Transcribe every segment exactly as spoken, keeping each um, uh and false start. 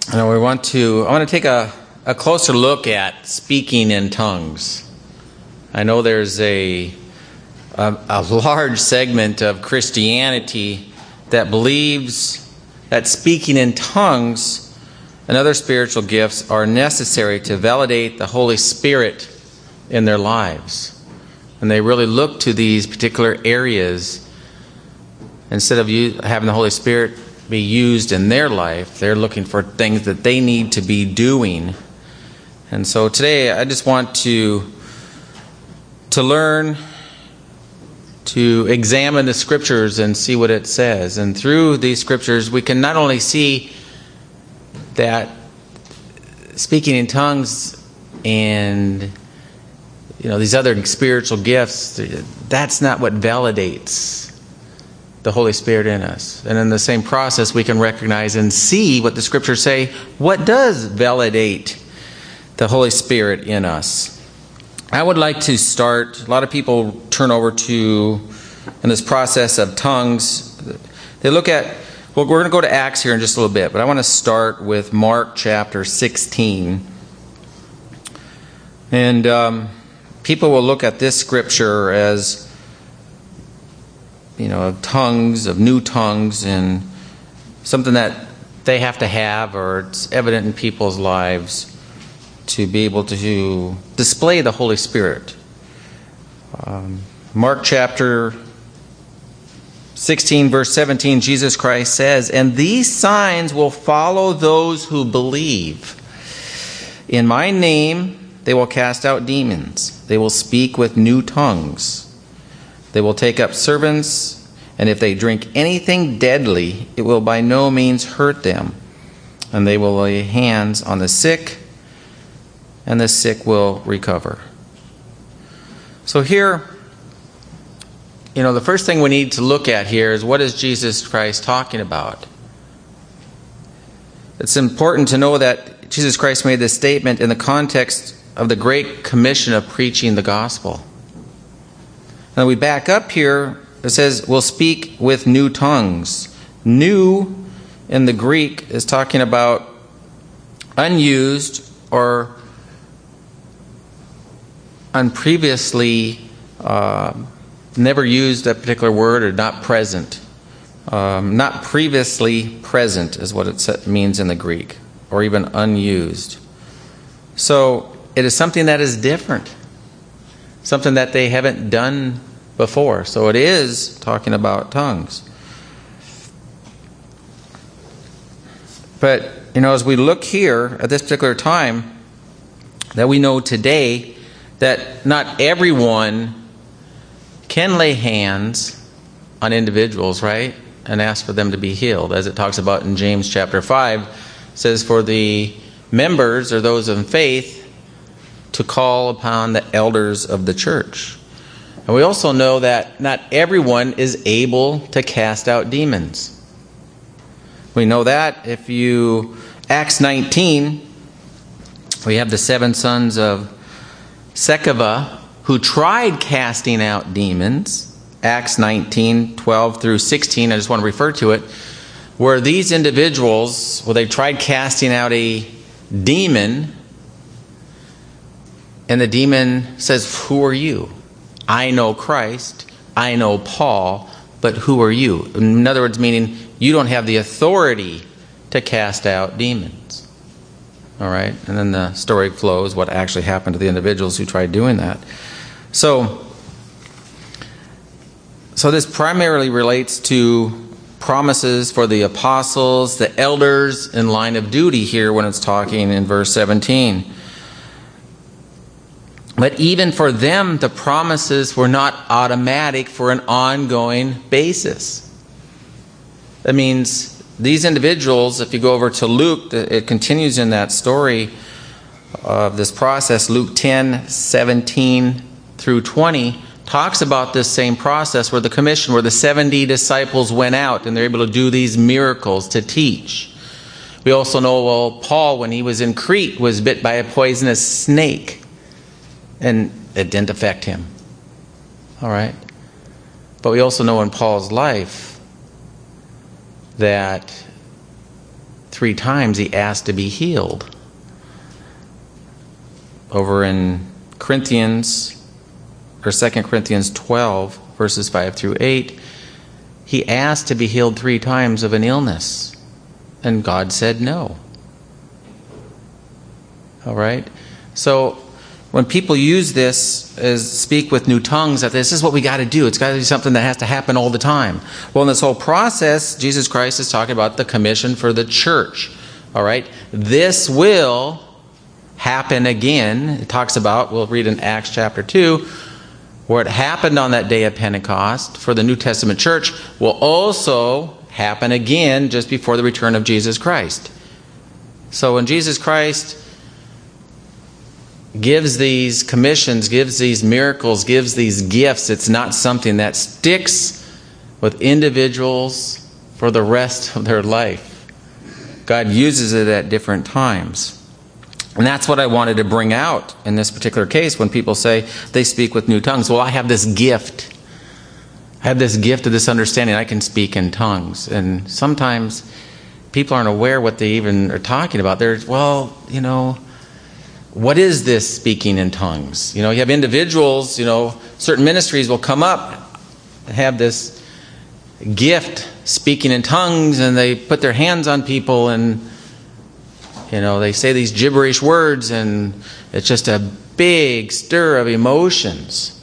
And we want to, I want to take a, a closer look at speaking in tongues. I know there's a, a, a large segment of Christianity that believes that speaking in tongues and other spiritual gifts are necessary to validate the Holy Spirit in their lives. And they really look to these particular areas. Instead of you having the Holy Spirit be used in their life, they're looking for things that they need to be doing. And so today I just want to to learn to examine the Scriptures and see what it says. And through these Scriptures we can not only see that speaking in tongues and you know these other spiritual gifts, that's not what validates the Holy Spirit in us. And in the same process, we can recognize and see what the Scriptures say, what does validate the Holy Spirit in us. I would like to start, a lot of people turn over to, in this process of tongues, they look at, well, we're going to go to Acts here in just a little bit, but I want to start with Mark chapter sixteen. And um, people will look at this scripture as, you know, of tongues, of new tongues, and something that they have to have, or it's evident in people's lives to be able to display the Holy Spirit. Um, Mark chapter sixteen, verse seventeen, Jesus Christ says, "And these signs will follow those who believe. In my name they will cast out demons. They will speak with new tongues. They will take up serpents, and if they drink anything deadly, it will by no means hurt them. And they will lay hands on the sick, and the sick will recover." So here, you know, the first thing we need to look at here is, what is Jesus Christ talking about? It's important to know that Jesus Christ made this statement in the context of the Great Commission of preaching the gospel. Now we back up here, it says, we'll speak with new tongues. New in the Greek is talking about unused or unpreviously, uh, never used a particular word, or not present. Um, not previously present is what it means in the Greek, or even unused. So it is something that is different, something that they haven't done before. So it is talking about tongues. But, you know, as we look here at this particular time, that we know today that not everyone can lay hands on individuals, right? And ask for them to be healed. As it talks about in James chapter five, it says for the members, or those in faith, to call upon the elders of the church. And we also know that not everyone is able to cast out demons. We know that if you, Acts nineteen, we have the seven sons of Sceva who tried casting out demons. Acts nineteen, twelve through sixteen, I just want to refer to it, where these individuals, well, they tried casting out a demon, and the demon says, "Who are you? I know Christ, I know Paul, but who are you?" In other words, meaning you don't have the authority to cast out demons. All right? And then the story flows, what actually happened to the individuals who tried doing that. So, so this primarily relates to promises for the apostles, the elders in line of duty here when it's talking in verse seventeen. But even for them, the promises were not automatic for an ongoing basis. That means these individuals, if you go over to Luke, it continues in that story of this process. Luke ten, seventeen through twenty talks about this same process where the commission, where the seventy disciples went out and they're able to do these miracles to teach. We also know, well, Paul, when he was in Crete, was bit by a poisonous snake. And it didn't affect him. All right? But we also know in Paul's life that three times he asked to be healed. Over in Corinthians, or Second Corinthians twelve, verses five through eight, he asked to be healed three times of an illness, and God said no. All right? So when people use this as speak with new tongues, that this is what we got to do. It's got to be something that has to happen all the time. Well, in this whole process, Jesus Christ is talking about the commission for the church. All right? This will happen again. It talks about, we'll read in Acts chapter two, where it happened on that day of Pentecost for the New Testament church will also happen again just before the return of Jesus Christ. So when Jesus Christ gives these commissions, gives these miracles, gives these gifts, it's not something that sticks with individuals for the rest of their life. God uses it at different times. And that's what I wanted to bring out in this particular case when people say they speak with new tongues. Well, I have this gift. I have this gift of this understanding. I can speak in tongues. And sometimes people aren't aware what they even are talking about. They're, well, you know, what is this speaking in tongues? You know, you have individuals, you know, certain ministries will come up and have this gift speaking in tongues, and they put their hands on people and, you know, they say these gibberish words, and it's just a big stir of emotions.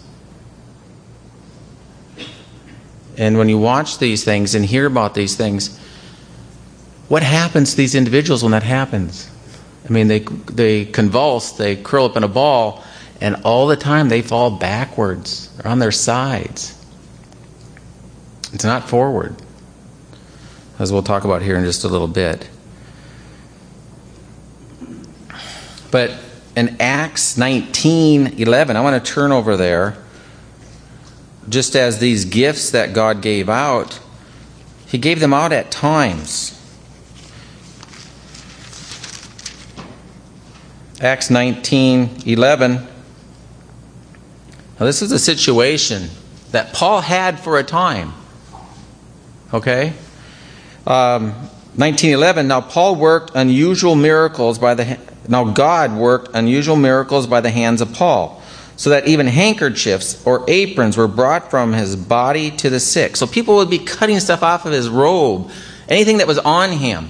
And when you watch these things and hear about these things, what happens to these individuals when that happens? I mean, they they convulse, they curl up in a ball, and all the time they fall backwards. They're on their sides. It's not forward, as we'll talk about here in just a little bit. But in Acts nineteen eleven, I want to turn over there. Just as these gifts that God gave out, He gave them out at times. Acts nineteen eleven. Now this is a situation that Paul had for a time. Okay? Um, nineteen eleven. Now Paul worked unusual miracles by the now God worked unusual miracles by the hands of Paul, so that even handkerchiefs or aprons were brought from his body to the sick. So people would be cutting stuff off of his robe, anything that was on him.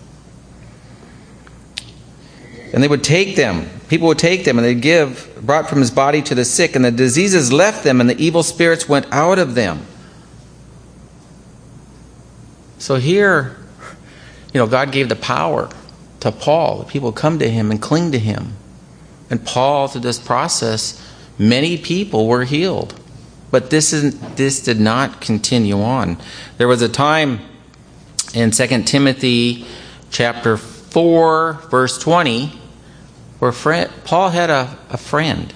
And they would take them. People would take them and they'd give, brought from his body to the sick, and the diseases left them and the evil spirits went out of them. So here, you know, God gave the power to Paul. People come to him and cling to him. And Paul, through this process, many people were healed. But this isn't, this did not continue on. There was a time in Second Timothy chapter four, verse twenty, where friend, Paul had a, a friend.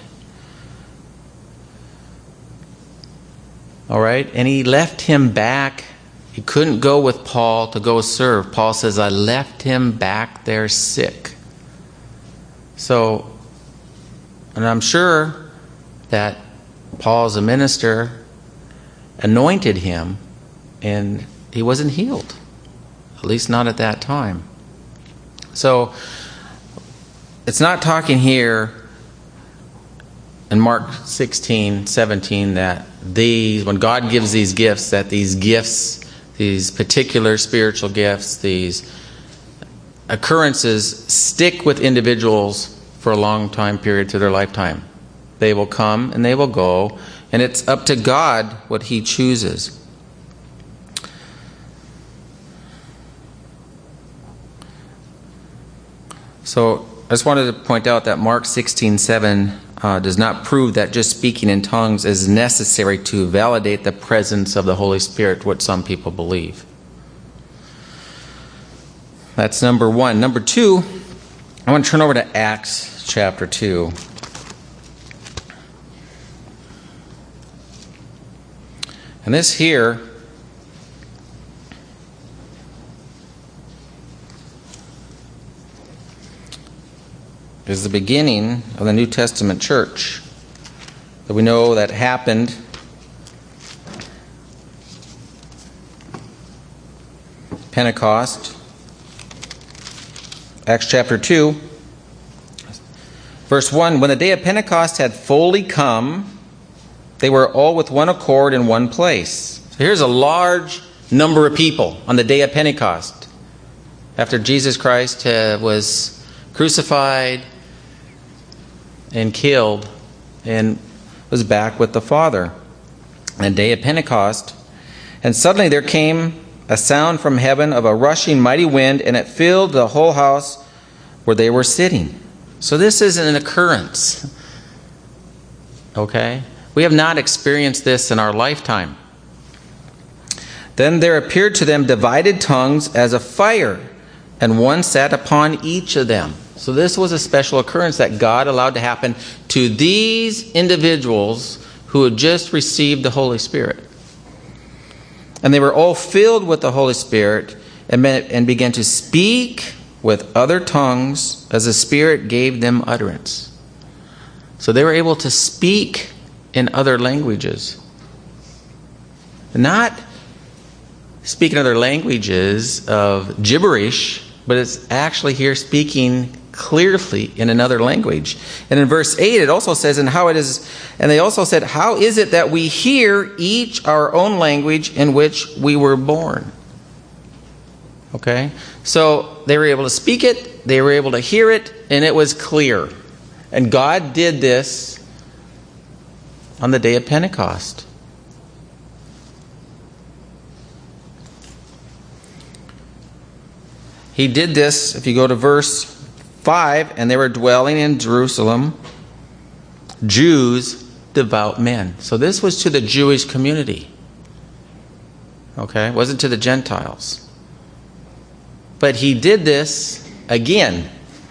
All right? And he left him back. He couldn't go with Paul to go serve. Paul says, I left him back there sick. So, and I'm sure that Paul, as a minister, anointed him, and he wasn't healed. At least not at that time. So, it's not talking here in Mark sixteen, seventeen that these, when God gives these gifts, that these gifts, these particular spiritual gifts, these occurrences stick with individuals for a long time period to their lifetime. They will come and they will go, and it's up to God what He chooses. So I just wanted to point out that Mark sixteen seven uh, does not prove that just speaking in tongues is necessary to validate the presence of the Holy Spirit, what some people believe. That's number one. Number two, I want to turn over to Acts chapter two. And this here is the beginning of the New Testament church that we know that happened Pentecost. Acts chapter two, verse one, when the day of Pentecost had fully come, they were all with one accord in one place. So here's a large number of people on the day of Pentecost, after Jesus Christ uh, was crucified and killed and was back with the Father. On the day of Pentecost, and suddenly there came a sound from heaven of a rushing mighty wind, and it filled the whole house where they were sitting. So this isn't an occurrence. Okay? We have not experienced this in our lifetime. Then there appeared to them divided tongues as a fire, and one sat upon each of them. So this was a special occurrence that God allowed to happen to these individuals who had just received the Holy Spirit. And they were all filled with the Holy Spirit and, and began to speak with other tongues as the Spirit gave them utterance. So they were able to speak in other languages. Not speak in other languages of gibberish, but it's actually here speaking clearly in another language. And in verse eight it also says, and how it is, and they also said, how is it that we hear each our own language in which we were born? Okay, so they were able to speak it, they were able to hear it, and it was clear. And God did this on the day of Pentecost. He did this, if you go to verse five, and they were dwelling in Jerusalem, Jews, devout men. So this was to the Jewish community. Okay, it wasn't to the Gentiles. But he did this again.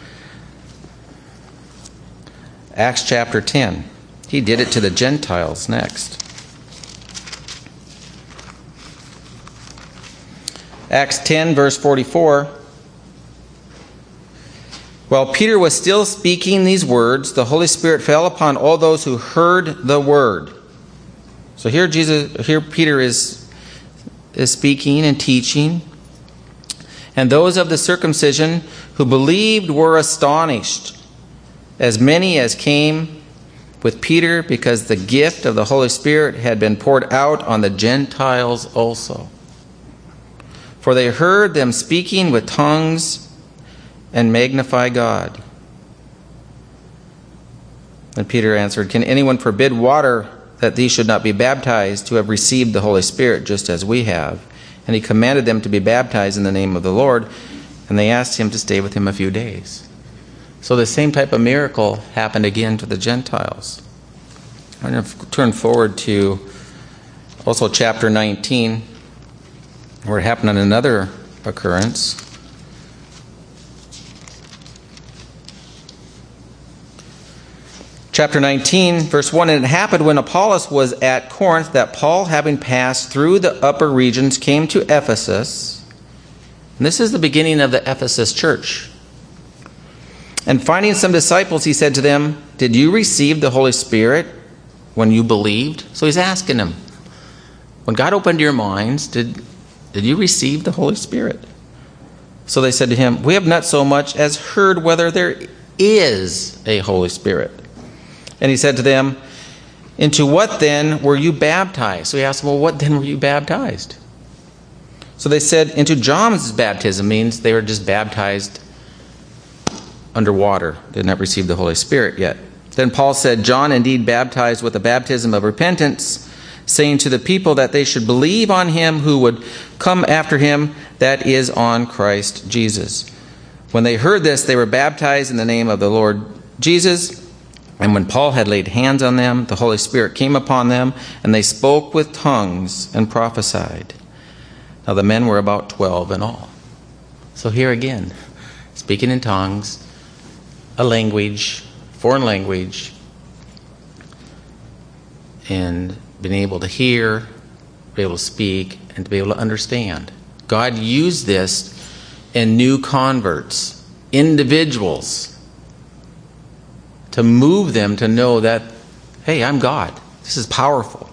Acts chapter ten. He did it to the Gentiles next. Acts ten, verse forty-four. While Peter was still speaking these words, the Holy Spirit fell upon all those who heard the word. So here Jesus, here Peter is, is speaking and teaching. And those of the circumcision who believed were astonished, as many as came with Peter, because the gift of the Holy Spirit had been poured out on the Gentiles also. For they heard them speaking with tongues and magnify God. And Peter answered, can anyone forbid water that these should not be baptized who have received the Holy Spirit just as we have? And he commanded them to be baptized in the name of the Lord, and they asked him to stay with him a few days. So the same type of miracle happened again to the Gentiles. I'm going to turn forward to also chapter nineteen, where it happened on another occurrence. Chapter nineteen, verse one, and it happened when Apollos was at Corinth that Paul, having passed through the upper regions, came to Ephesus. And this is the beginning of the Ephesus church. And finding some disciples, he said to them, did you receive the Holy Spirit when you believed? So he's asking them, when God opened your minds, did, did you receive the Holy Spirit? So they said to him, we have not so much as heard whether there is a Holy Spirit. And he said to them, into what then were you baptized? So he asked them, well, what then were you baptized? So they said, into John's baptism, means they were just baptized underwater. Did not receive the Holy Spirit yet. Then Paul said, John indeed baptized with the baptism of repentance, saying to the people that they should believe on him who would come after him, that is, on Christ Jesus. When they heard this, they were baptized in the name of the Lord Jesus. And when Paul had laid hands on them, the Holy Spirit came upon them, and they spoke with tongues and prophesied. Now the men were about twelve in all. So here again, speaking in tongues, a language, foreign language, and being able to hear, be able to speak, and to be able to understand. God used this in new converts, individuals, to move them to know that, hey, I'm God. This is powerful.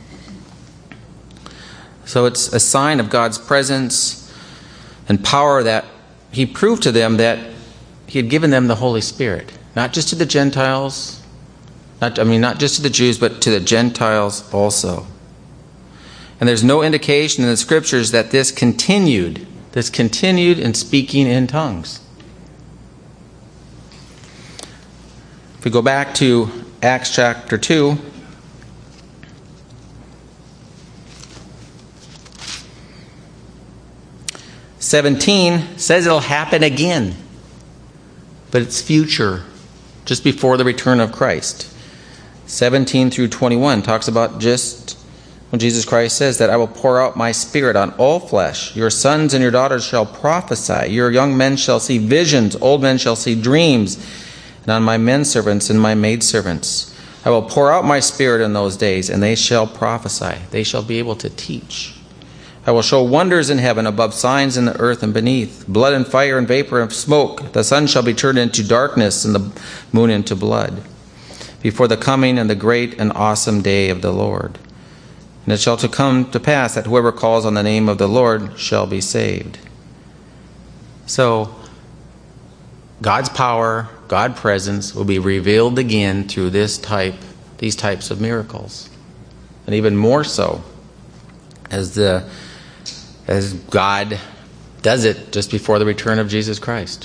So it's a sign of God's presence and power that he proved to them that he had given them the Holy Spirit, not just to the Gentiles, not, I mean, not just to the Jews, but to the Gentiles also. And there's no indication in the Scriptures that this continued, this continued in speaking in tongues. If we go back to Acts chapter two, seventeen says it'll happen again, but it's future, just before the return of Christ. seventeen through twenty-one talks about just when Jesus Christ says that I will pour out my Spirit on all flesh. Your sons and your daughters shall prophesy. Your young men shall see visions. Old men shall see dreams. And on my men servants and my maidservants I will pour out my Spirit in those days, and they shall prophesy. They shall be able to teach. I will show wonders in heaven above, signs in the earth and beneath, blood and fire and vapor of smoke. The sun shall be turned into darkness and the moon into blood, before the coming and the great and awesome day of the Lord. And it shall to come to pass that whoever calls on the name of the Lord shall be saved. So, God's power, God's presence will be revealed again through this type, these types of miracles. And even more so as the as God does it just before the return of Jesus Christ.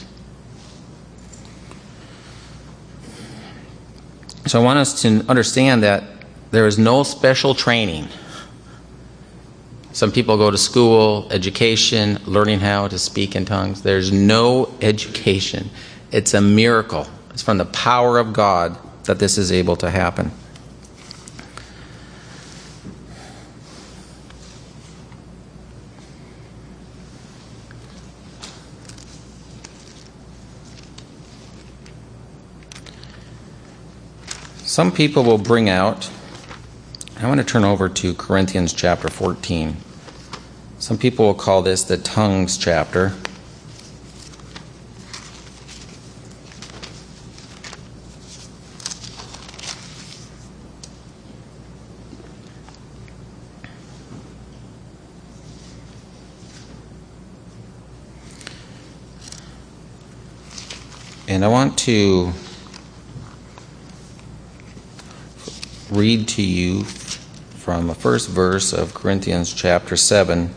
So I want us to understand that there is no special training. Some people go to school, education, learning how to speak in tongues. There's no education. It's a miracle. It's from the power of God that this is able to happen. Some people will bring out, I want to turn over to Corinthians chapter fourteen. Some people will call this the tongues chapter. And I want to read to you from the first verse of Corinthians chapter seven.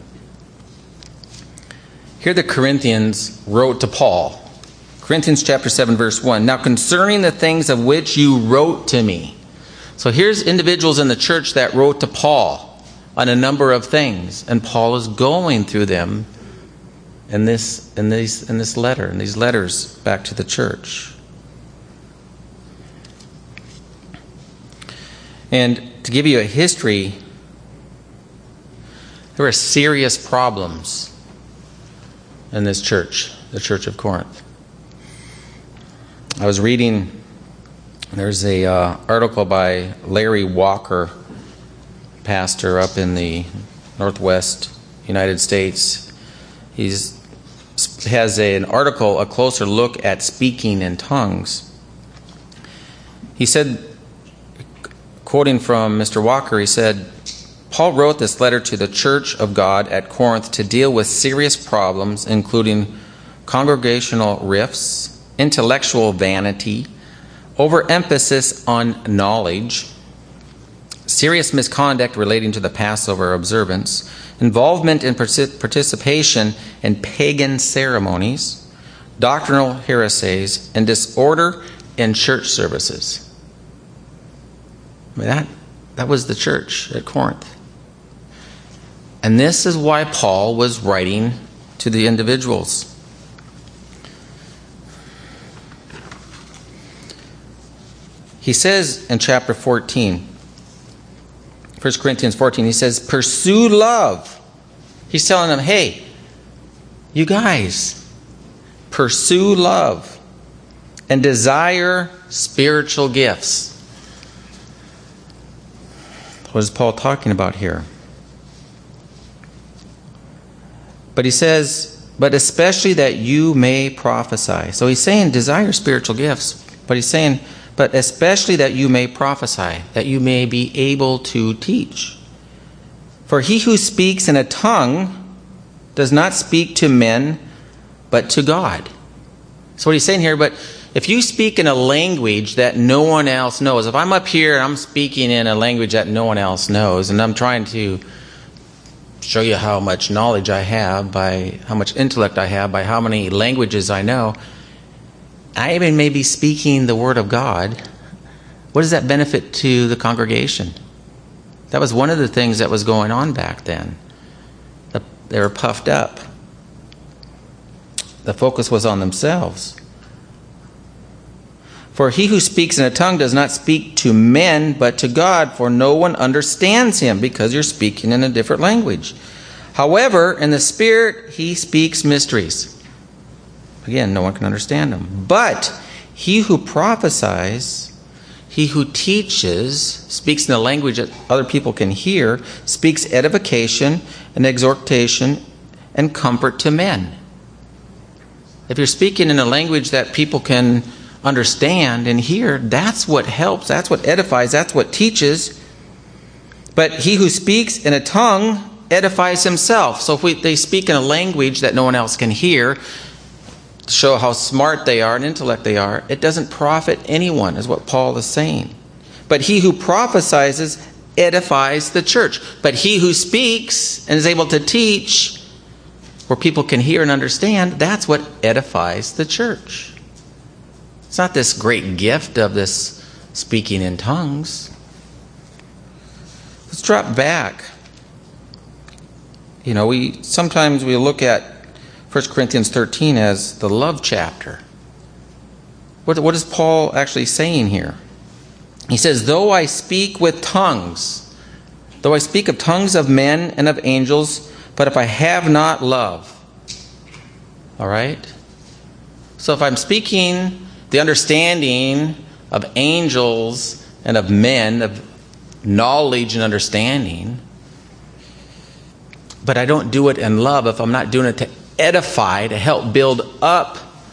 Here the Corinthians wrote to Paul. Corinthians chapter seven verse one. Now concerning the things of which you wrote to me. So here's individuals in the church that wrote to Paul on a number of things. And Paul is going through them in this, in these, in this letter, in these letters back to the church. And to give you a history, there were serious problems in this church, the Church of Corinth. I was reading, there's a uh, article by Larry Walker, pastor up in the Northwest United States. He's has a, an article, a closer look at speaking in tongues. He said, quoting from Mister Walker, he said, Paul wrote this letter to the Church of God at Corinth to deal with serious problems, including congregational rifts, intellectual vanity, overemphasis on knowledge, serious misconduct relating to the Passover observance, involvement in participation in pagan ceremonies, doctrinal heresies, and disorder in church services. I mean, that, that was the church at Corinth. And this is why Paul was writing to the individuals. He says in chapter fourteen, First Corinthians fourteen, he says, pursue love. He's telling them, hey, you guys, pursue love and desire spiritual gifts. What is Paul talking about here? But he says, but especially that you may prophesy. So he's saying desire spiritual gifts, but he's saying, but especially that you may prophesy, that you may be able to teach. For he who speaks in a tongue does not speak to men, but to God. So what he's saying here, but if you speak in a language that no one else knows, if I'm up here and I'm speaking in a language that no one else knows, and I'm trying to show you how much knowledge I have by how much intellect I have by how many languages I know, I even may be speaking the word of God. What does that benefit to the congregation? That was one of the things that was going on back then. They were puffed up. The focus was on themselves. For he who speaks in a tongue does not speak to men, but to God, for no one understands him, because you're speaking in a different language. However, in the Spirit he speaks mysteries. Again, no one can understand them. But he who prophesies, he who teaches, speaks in a language that other people can hear, speaks edification and exhortation and comfort to men. If you're speaking in a language that people can understand and hear, that's what helps, that's what edifies, that's what teaches. But he who speaks in a tongue edifies himself. So if we, they speak in a language that no one else can hear, to show how smart they are and intellect they are, it doesn't profit anyone, is what Paul is saying. But he who prophesies edifies the church. But he who speaks and is able to teach where people can hear and understand, that's what edifies the church. It's not this great gift of this speaking in tongues. Let's drop back. You know, we sometimes we look at First Corinthians thirteen as the love chapter. What, what is Paul actually saying here? He says, though I speak with tongues, though I speak of tongues of men and of angels, but if I have not love. All right? So if I'm speaking the understanding of angels and of men, of knowledge and understanding, but I don't do it in love, if I'm not doing it to edify, to help build up,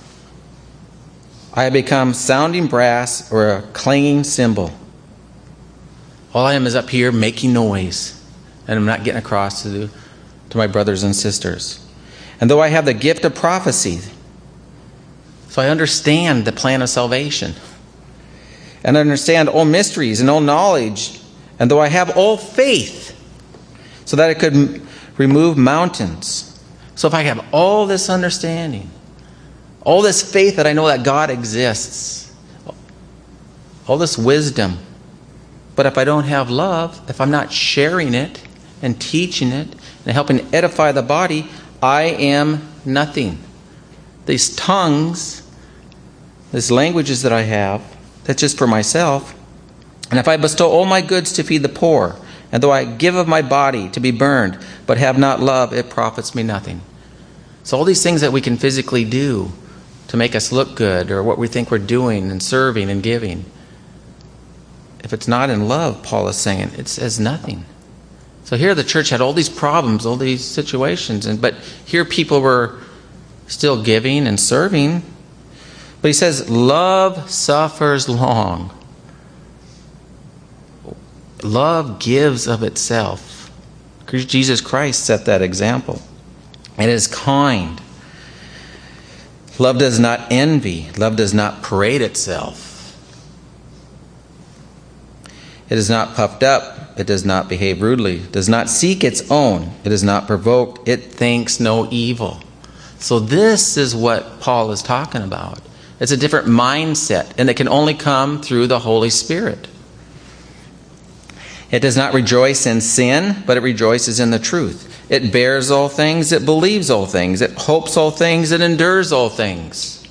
I become sounding brass or a clanging cymbal. All I am is up here making noise, and I'm not getting across to, the, to my brothers and sisters. And though I have the gift of prophecy, so I understand the plan of salvation, and I understand all mysteries and all knowledge, and though I have all faith, so that I could m- remove mountains. So if I have all this understanding, all this faith that I know that God exists, all this wisdom, but if I don't have love, if I'm not sharing it and teaching it and helping edify the body, I am nothing. These tongues, these languages that I have, that's just for myself. And if I bestow all my goods to feed the poor, and though I give of my body to be burned, but have not love, it profits me nothing. So all these things that we can physically do to make us look good, or what we think we're doing and serving and giving, if it's not in love, Paul is saying, it says nothing. So here the church had all these problems, all these situations, and but here people were still giving and serving. But he says, love suffers long. Love gives of itself. Jesus Christ set that example. It is kind. Love does not envy. Love does not parade itself. It is not puffed up. It does not behave rudely. It does not seek its own. It is not provoked. It thinks no evil. So this is what Paul is talking about. It's a different mindset, and it can only come through the Holy Spirit. It does not rejoice in sin, but it rejoices in the truth. It bears all things. It believes all things. It hopes all things. It endures all things.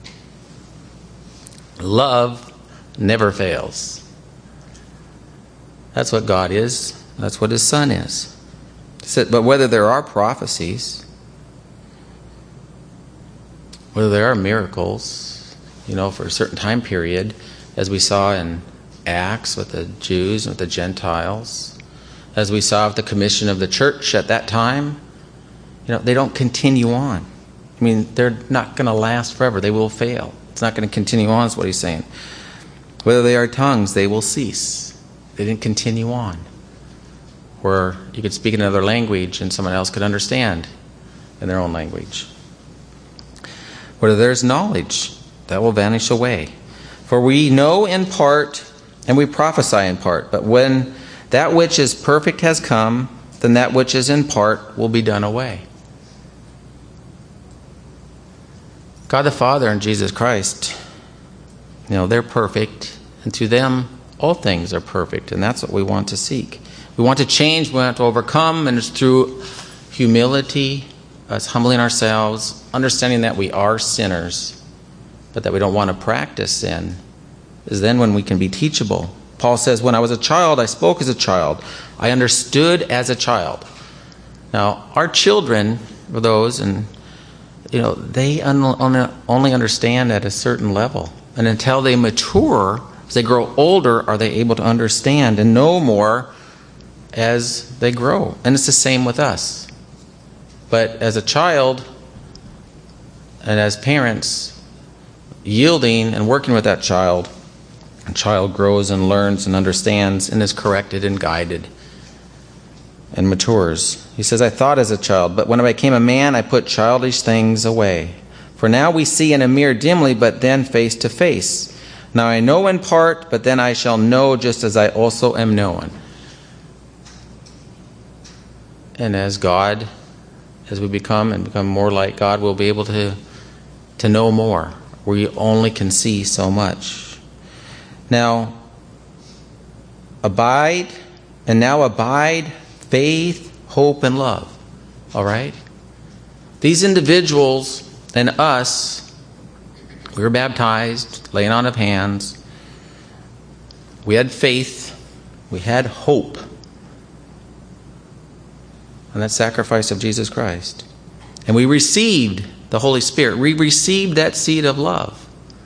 Love never fails. That's what God is. That's what His Son is. But whether there are prophecies, whether there are miracles, you know, for a certain time period, as we saw in Acts with the Jews and with the Gentiles, as we saw with the commission of the church at that time, you know, they don't continue on. I mean, they're not going to last forever. They will fail. It's not going to continue on, is what he's saying. Whether they are tongues, they will cease. They didn't continue on. Where you could speak another language and someone else could understand in their own language. Where there's knowledge, that will vanish away. For we know in part, and we prophesy in part. But when that which is perfect has come, then that which is in part will be done away. God the Father and Jesus Christ, you know, they're perfect. And to them, all things are perfect. And that's what we want to seek. We want to change, we want to overcome. And it's through humility, us humbling ourselves, understanding that we are sinners, but that we don't want to practice sin, is then when we can be teachable. Paul says, when I was a child, I spoke as a child. I understood as a child. Now, our children, for those, and you know, they un- only understand at a certain level. And until they mature, as they grow older, are they able to understand and know more as they grow. And it's the same with us. But as a child, and as parents, yielding and working with that child, the child grows and learns and understands and is corrected and guided and matures. He says, I thought as a child, but when I became a man, I put childish things away. For now we see in a mirror dimly, but then face to face. Now I know in part, but then I shall know just as I also am known. And as God, as we become and become more like God, we'll be able to, to know more. We only can see so much. Now, abide, and now abide faith, hope, and love. All right? These individuals and us, we were baptized, laying on of hands. We had faith. We had hope. And that sacrifice of Jesus Christ. And we received the Holy Spirit. We received that seed of love.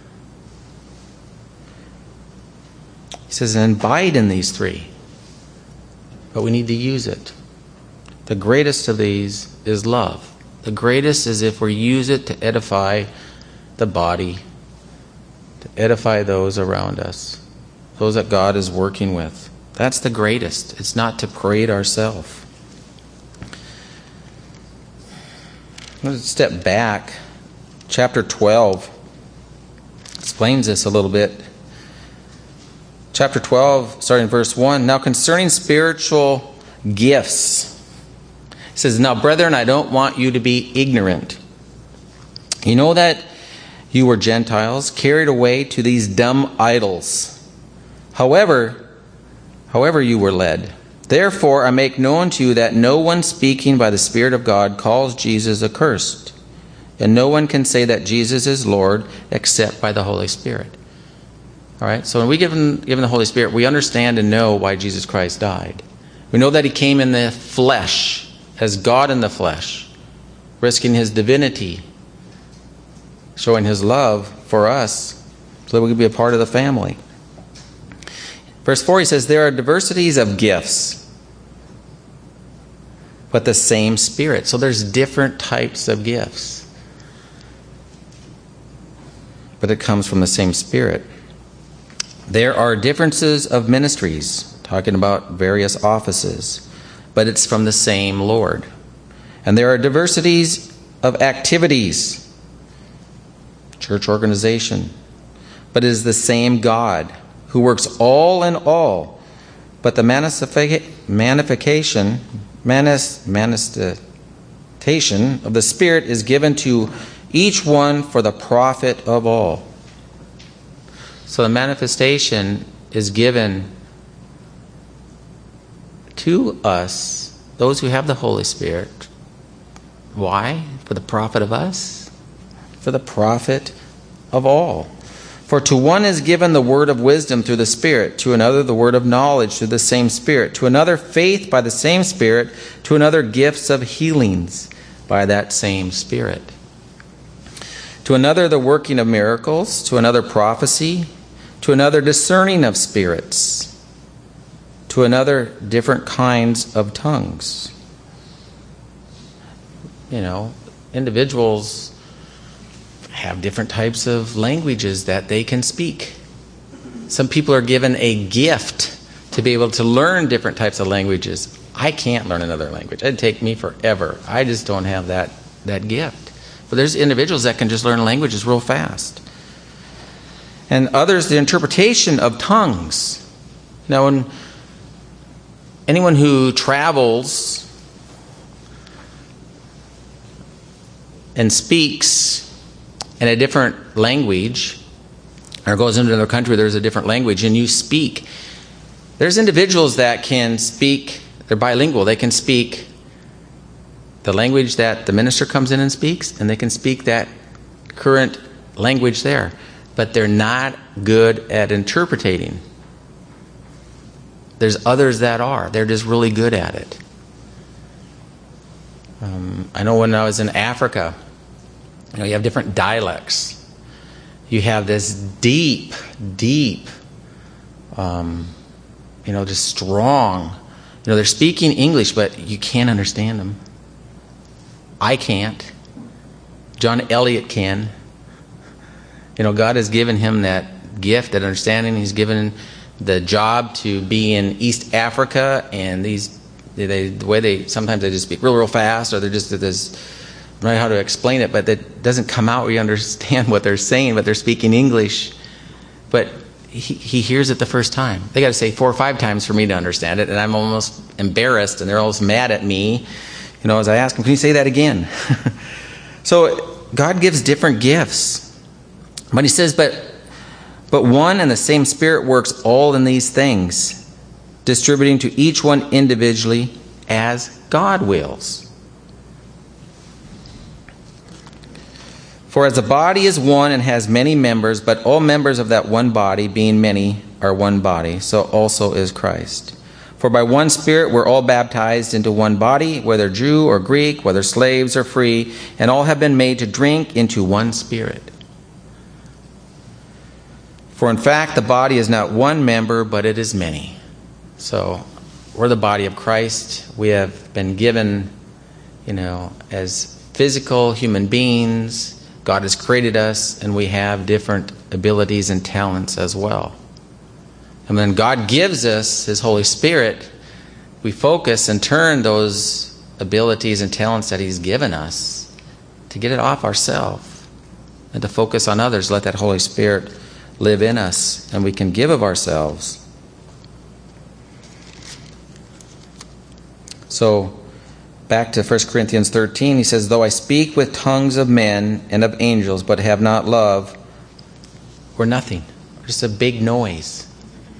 He says, and abide in these three. But we need to use it. The greatest of these is love. The greatest is if we use it to edify the body, to edify those around us, those that God is working with. That's the greatest. It's not to parade ourselves. Let's step back. Chapter twelve explains this a little bit. Chapter twelve, starting in verse one. Now concerning spiritual gifts, it says, now brethren, I don't want you to be ignorant. You know that you were Gentiles, carried away to these dumb idols. However, however you were led. Therefore I make known to you that no one speaking by the Spirit of God calls Jesus accursed. And no one can say that Jesus is Lord except by the Holy Spirit. All right, so when we give him, give him the Holy Spirit, we understand and know why Jesus Christ died. We know that he came in the flesh, as God in the flesh, risking his divinity, showing his love for us so that we could be a part of the family. Verse four, he says, there are diversities of gifts, but the same Spirit. So there's different types of gifts, but it comes from the same Spirit. There are differences of ministries, talking about various offices, but it's from the same Lord. And there are diversities of activities, church organization, but it is the same God who works all in all. But the manifestation, manifestation of the Spirit is given to each one for the profit of all. So the manifestation is given to us, those who have the Holy Spirit. Why? For the profit of us? For the profit of all. For to one is given the word of wisdom through the Spirit, to another the word of knowledge through the same Spirit, to another faith by the same Spirit, to another gifts of healings by that same Spirit, to another the working of miracles, to another prophecy, to another discerning of spirits, to another different kinds of tongues. You know, individuals have different types of languages that they can speak. Some people are given a gift to be able to learn different types of languages. I can't learn another language. It'd take me forever. I just don't have that, that gift. But there's individuals that can just learn languages real fast. And others, the interpretation of tongues. Now, when anyone who travels and speaks in a different language, or goes into another country where there's a different language, and you speak, there's individuals that can speak, they're bilingual, they can speak the language that the minister comes in and speaks, and they can speak that current language there. But they're not good at interpreting. There's others that are. They're just really good at it. Um, I know when I was in Africa, you know, you have different dialects. You have this deep, deep, um, you know, just strong. You know, they're speaking English, but you can't understand them. I can't. John Elliott can. You know, God has given him that gift, that understanding. He's given the job to be in East Africa, and these, they, they, the way they, sometimes they just speak real, real fast, or they're just this, I don't know how to explain it, but it doesn't come out where you understand what they're saying, but they're speaking English. But he, he hears it the first time. They got to say four or five times for me to understand it, and I'm almost embarrassed, and they're almost mad at me, you know, as I ask them, can you say that again? So God gives different gifts. But he says, but but one and the same Spirit works all in these things, distributing to each one individually as God wills. For as the body is one and has many members, but all members of that one body, being many, are one body, so also is Christ. For by one Spirit we're all baptized into one body, whether Jew or Greek, whether slaves or free, and all have been made to drink into one Spirit. For in fact, the body is not one member, but it is many. So we're the body of Christ. We have been given, you know, as physical human beings. God has created us, and we have different abilities and talents as well. And when God gives us His Holy Spirit, we focus and turn those abilities and talents that He's given us to get it off ourselves and to focus on others. Let that Holy Spirit live in us, and we can give of ourselves. So, back to First Corinthians thirteen, he says, though I speak with tongues of men and of angels, but have not love, we're nothing. We're just a big noise.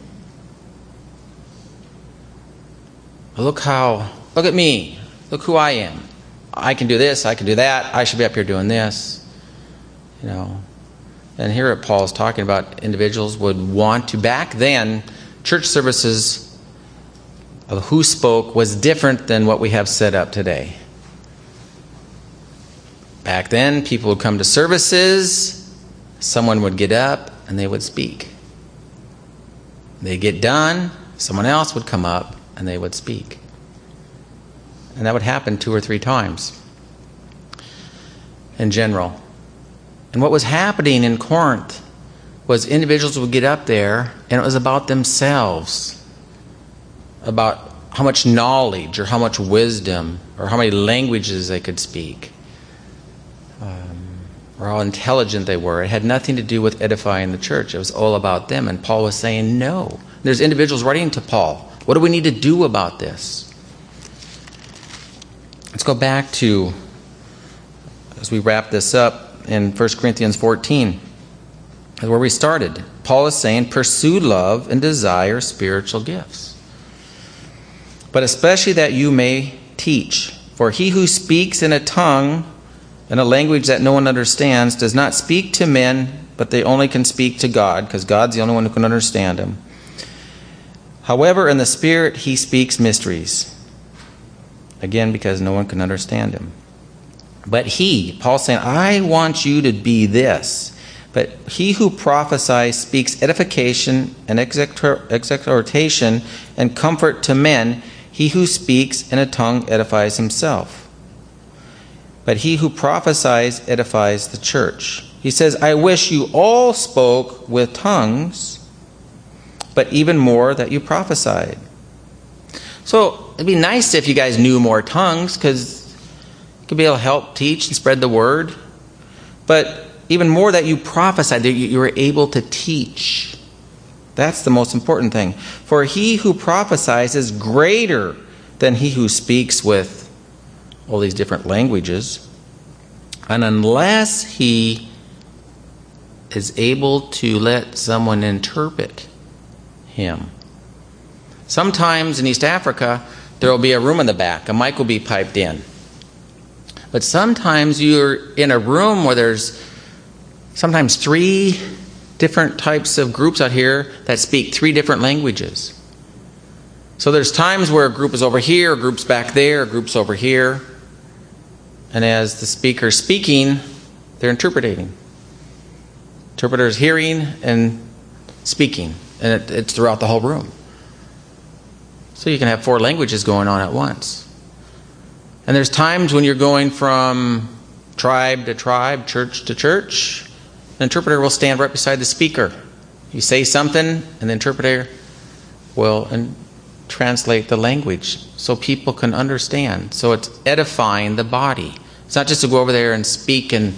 Look how, look at me. Look who I am. I can do this, I can do that. I should be up here doing this. You know. And here Paul's talking about individuals would want to, back then, church services of who spoke was different than what we have set up today. Back then, people would come to services, someone would get up, and they would speak. They'd get done, someone else would come up, and they would speak. And that would happen two or three times in general. And what was happening in Corinth was individuals would get up there, and it was about themselves, about how much knowledge or how much wisdom or how many languages they could speak, um, or how intelligent they were. It had nothing to do with edifying the church. It was all about them. And Paul was saying, no. There's individuals writing to Paul. What do we need to do about this? Let's go back to, as we wrap this up, in First Corinthians fourteen, where we started. Paul is saying, pursue love and desire spiritual gifts, but especially that you may teach. For he who speaks in a tongue, in a language that no one understands, does not speak to men, but they only can speak to God, because God's the only one who can understand him. However, in the Spirit he speaks mysteries. Again, because no one can understand him. But he, Paul's saying, I want you to be this. But he who prophesies speaks edification and exhortation and comfort to men. He who speaks in a tongue edifies himself. But he who prophesies edifies the church. He says, I wish you all spoke with tongues, but even more that you prophesied. So it'd be nice if you guys knew more tongues, because you could be able to help teach and spread the word. But even more that you prophesied, that you were able to teach. That's the most important thing. For he who prophesies is greater than he who speaks with all these different languages. And unless he is able to let someone interpret him. Sometimes in East Africa, there will be a room in the back. A mic will be piped in. But sometimes you're in a room where there's sometimes three different types of groups out here that speak three different languages. So there's times where a group is over here, a group's back there, a group's over here. And as the speaker's speaking, they're interpreting. Interpreter's hearing and speaking. And it, it's throughout the whole room. So you can have four languages going on at once. And there's times when you're going from tribe to tribe, church to church. The interpreter will stand right beside the speaker. You say something, and the interpreter will and translate the language so people can understand. So it's edifying the body. It's not just to go over there and speak and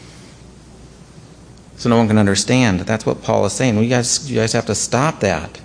so no one can understand. That's what Paul is saying. Well, you guys, you guys have to stop that.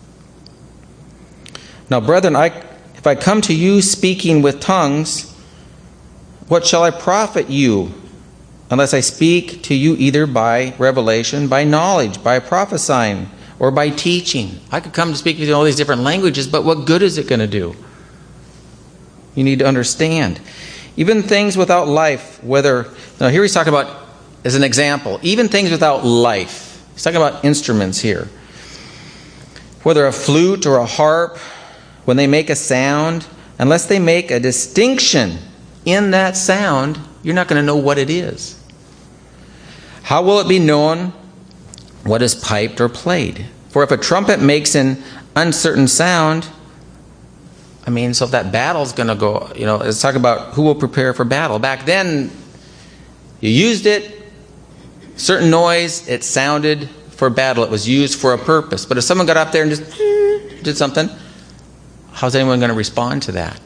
Now, brethren, I, if I come to you speaking with tongues, what shall I profit you, unless I speak to you either by revelation, by knowledge, by prophesying, or by teaching? I could come to speak with you in all these different languages, but what good is it going to do? You need to understand. Even things without life, whether... Now here he's talking about, as an example, even things without life. He's talking about instruments here. Whether a flute or a harp, when they make a sound, unless they make a distinction in that sound, you're not going to know what it is. How will it be known what is piped or played? For if a trumpet makes an uncertain sound, I mean, so if that battle's going to go, you know, let's talk about who will prepare for battle. Back then, you used it, certain noise, it sounded for battle. It was used for a purpose. But if someone got up there and just did something, how's anyone going to respond to that?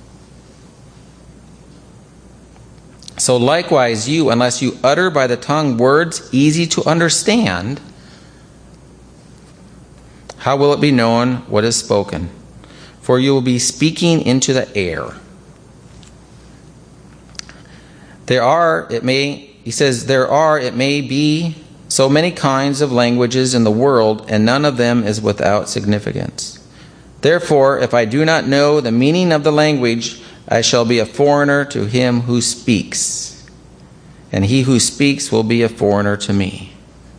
So likewise you, unless you utter by the tongue words easy to understand, how will it be known what is spoken? For you will be speaking into the air. There are, it may, he says, there are, it may be, so many kinds of languages in the world, and none of them is without significance. Therefore, if I do not know the meaning of the language, I shall be a foreigner to him who speaks, and he who speaks will be a foreigner to me.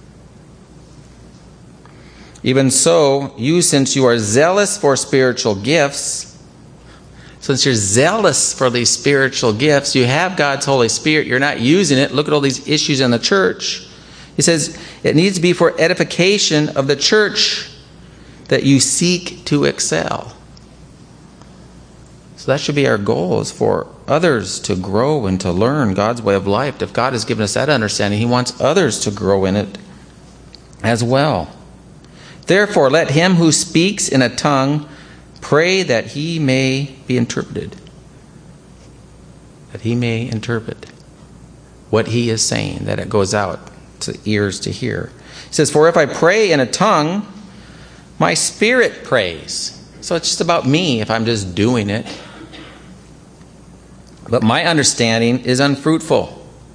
Even so, you, since you are zealous for spiritual gifts, since you're zealous for these spiritual gifts, you have God's Holy Spirit, you're not using it. Look at all these issues in the church. He says it needs to be for edification of the church that you seek to excel. So that should be our goal, is for others to grow and to learn God's way of life. If God has given us that understanding, He wants others to grow in it as well. Therefore, let him who speaks in a tongue pray that he may be interpreted. That he may interpret what he is saying, that it goes out to ears to hear. He says, for if I pray in a tongue, my spirit prays. So it's just about me if I'm just doing it. But my understanding is unfruitful.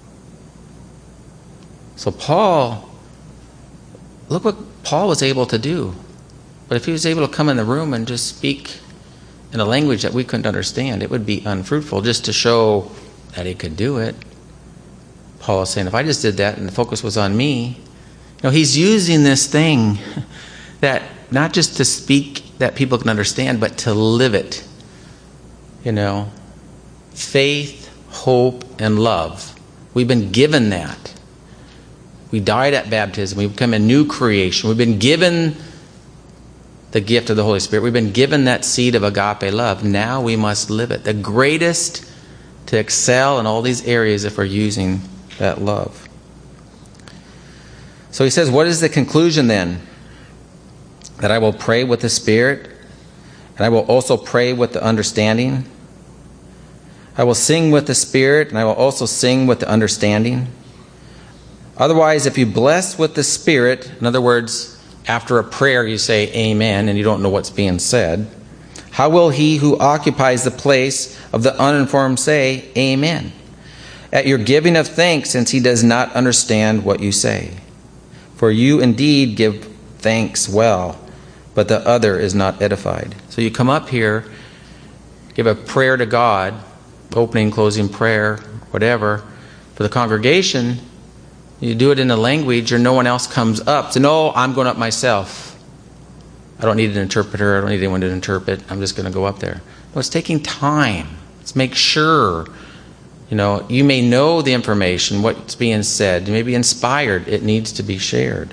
So Paul, look what Paul was able to do. But if he was able to come in the room and just speak in a language that we couldn't understand, it would be unfruitful, just to show that he could do it. Paul is saying, if I just did that and the focus was on me, you know, he's using this thing that not just to speak that people can understand, but to live it. You know, faith, hope, and love. We've been given that. We died at baptism. We become a new creation. We've been given the gift of the Holy Spirit. We've been given that seed of agape love. Now we must live it. The greatest to excel in all these areas if we're using that love. So he says, what is the conclusion then? That I will pray with the Spirit, and I will also pray with the understanding. I will sing with the Spirit, and I will also sing with the understanding. Otherwise, if you bless with the Spirit, in other words, after a prayer you say amen and you don't know what's being said, how will he who occupies the place of the uninformed say amen at your giving of thanks, since he does not understand what you say? For you indeed give thanks well, but the other is not edified. So you come up here, give a prayer to God, opening, closing prayer, whatever, for the congregation. You do it in a language or no one else comes up. So no, I'm going up myself. I don't need an interpreter. I don't need anyone to interpret. I'm just going to go up there. No, it's taking time. Let's make sure, you know, you may know the information, what's being said. You may be inspired. It needs to be shared.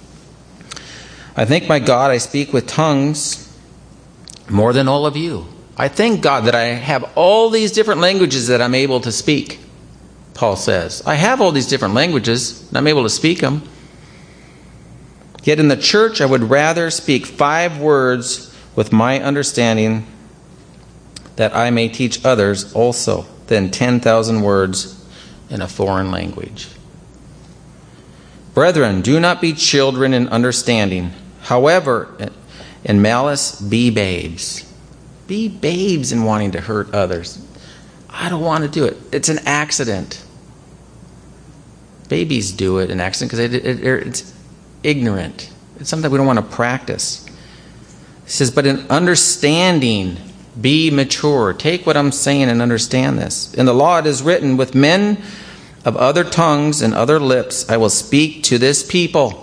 I thank my God I speak with tongues more than all of you. I thank God that I have all these different languages that I'm able to speak, Paul says. I have all these different languages, and I'm able to speak them. Yet in the church I would rather speak five words with my understanding, that I may teach others also, than ten thousand words in a foreign language. Brethren, do not be children in understanding. However, in malice, be babes. Be babes in wanting to hurt others. I don't want to do it. It's an accident. Babies do it, an accident, because it, it, it's ignorant. It's something we don't want to practice. He says, but in understanding, be mature. Take what I'm saying and understand this. In the law it is written, with men of other tongues and other lips I will speak to this people.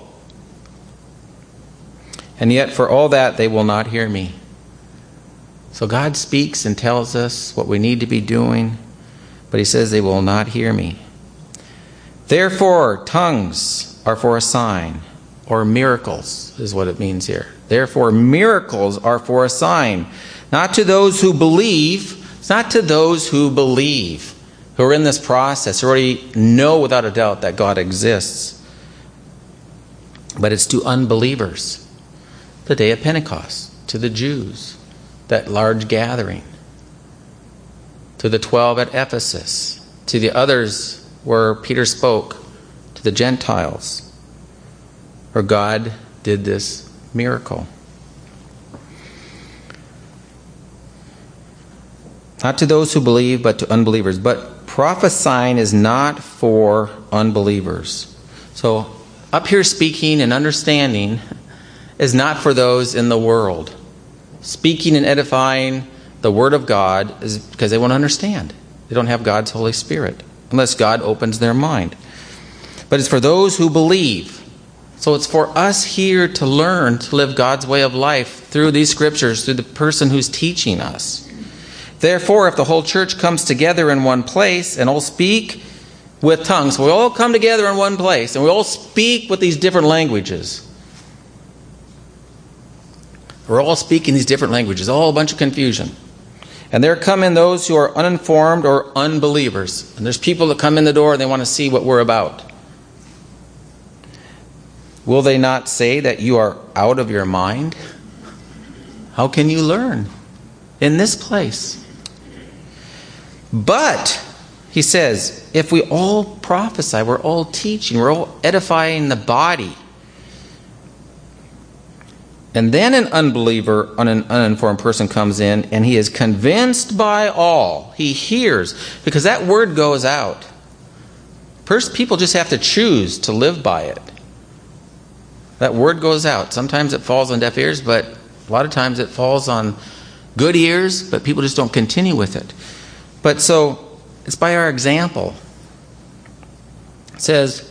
And yet for all that they will not hear me. So God speaks and tells us what we need to be doing, but he says they will not hear me. Therefore, tongues are for a sign, or miracles is what it means here. Therefore, miracles are for a sign, not to those who believe. It's not to those who believe, who are in this process, who already know without a doubt that God exists. But it's to unbelievers. The day of Pentecost, to the Jews, that large gathering, to the twelve at Ephesus, to the others where Peter spoke, to the Gentiles, where God did this miracle. Not to those who believe, but to unbelievers. But prophesying is not for unbelievers. So up here speaking and understanding is not for those in the world. Speaking and edifying the Word of God is because they won't understand. They don't have God's Holy Spirit unless God opens their mind. But it's for those who believe. So it's for us here to learn to live God's way of life through these scriptures, through the person who's teaching us. Therefore, if the whole church comes together in one place and all speak with tongues, we all come together in one place and we all speak with these different languages. We're all speaking these different languages, all a bunch of confusion. And there come in those who are uninformed or unbelievers. And there's people that come in the door and they want to see what we're about. Will they not say that you are out of your mind? How can you learn in this place? But, he says, if we all prophesy, we're all teaching, we're all edifying the body. And then an unbeliever, an uninformed person comes in and he is convinced by all. He hears, because that word goes out. First, people just have to choose to live by it. That word goes out. Sometimes it falls on deaf ears, but a lot of times it falls on good ears, but people just don't continue with it. But so, it's by our example. It says,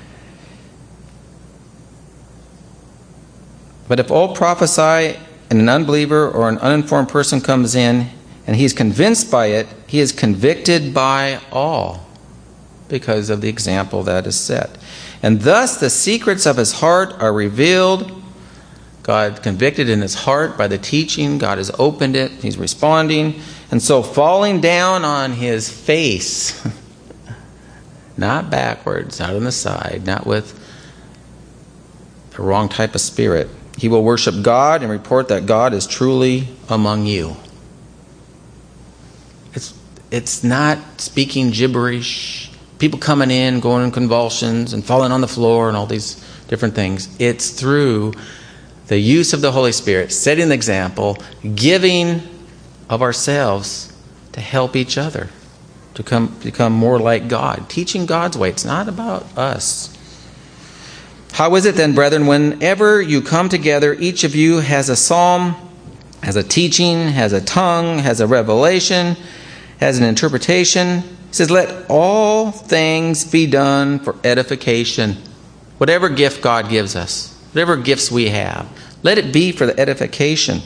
but if all prophesy and an unbeliever or an uninformed person comes in and he is convinced by it, he is convicted by all because of the example that is set. And thus the secrets of his heart are revealed. God convicted in his heart by the teaching. God has opened it. He's responding. And so falling down on his face, not backwards, not on the side, not with the wrong type of spirit, he will worship God and report that God is truly among you. It's, it's not speaking gibberish. people coming in, going in convulsions and falling on the floor and all these different things. It's through the use of the Holy Spirit, setting the example, giving of ourselves to help each other, to come, become more like God, teaching God's way. It's not about us. How is it then, brethren, whenever you come together, each of you has a psalm, has a teaching, has a tongue, has a revelation, has an interpretation? He says, let all things be done for edification. Whatever gift God gives us, whatever gifts we have, let it be for the edification.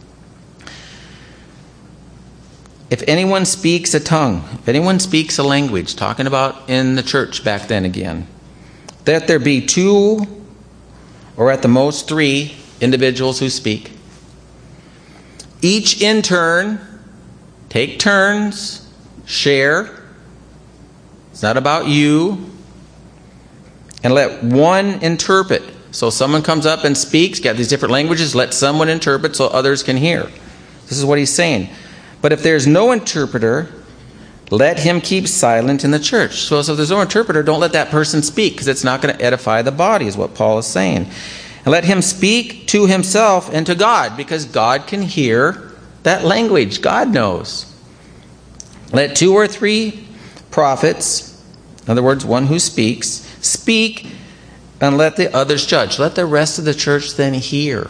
If anyone speaks a tongue, if anyone speaks a language, talking about in the church back then again, that there be two or at the most three individuals who speak. Each in turn, take turns, share. It's not about you. And let one interpret. So someone comes up and speaks, got these different languages, let someone interpret so others can hear. This is what he's saying. But if there's no interpreter, let him keep silent in the church. So if there's no interpreter, don't let that person speak, because it's not going to edify the body, is what Paul is saying. And let him speak to himself and to God, because God can hear that language. God knows. Let two or three prophets, in other words, one who speaks, speak, and let the others judge. Let the rest of the church then hear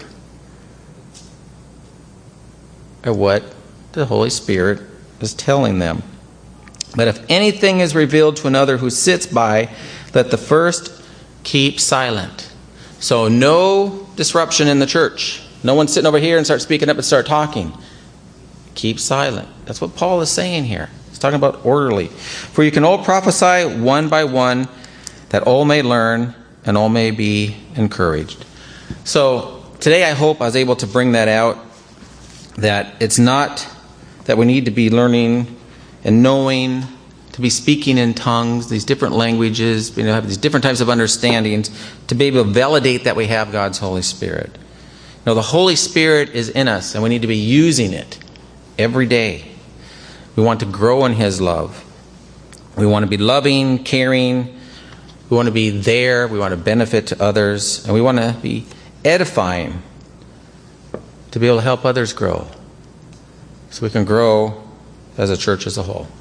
what the Holy Spirit is telling them. But if anything is revealed to another who sits by, let the first keep silent. So no disruption in the church. No one sitting over here and start speaking up and start talking. Keep silent. That's what Paul is saying here. He's talking about orderly. For you can all prophesy one by one, that all may learn and all may be encouraged. So today I hope I was able to bring that out, that it's not that we need to be learning and knowing, to be speaking in tongues, these different languages, you know, have these different types of understandings, to be able to validate that we have God's Holy Spirit. You know, the Holy Spirit is in us, and we need to be using it every day. We want to grow in His love. We want to be loving, caring. We want to be there. We want to benefit to others. And we want to be edifying, to be able to help others grow, so we can grow as a church as a whole.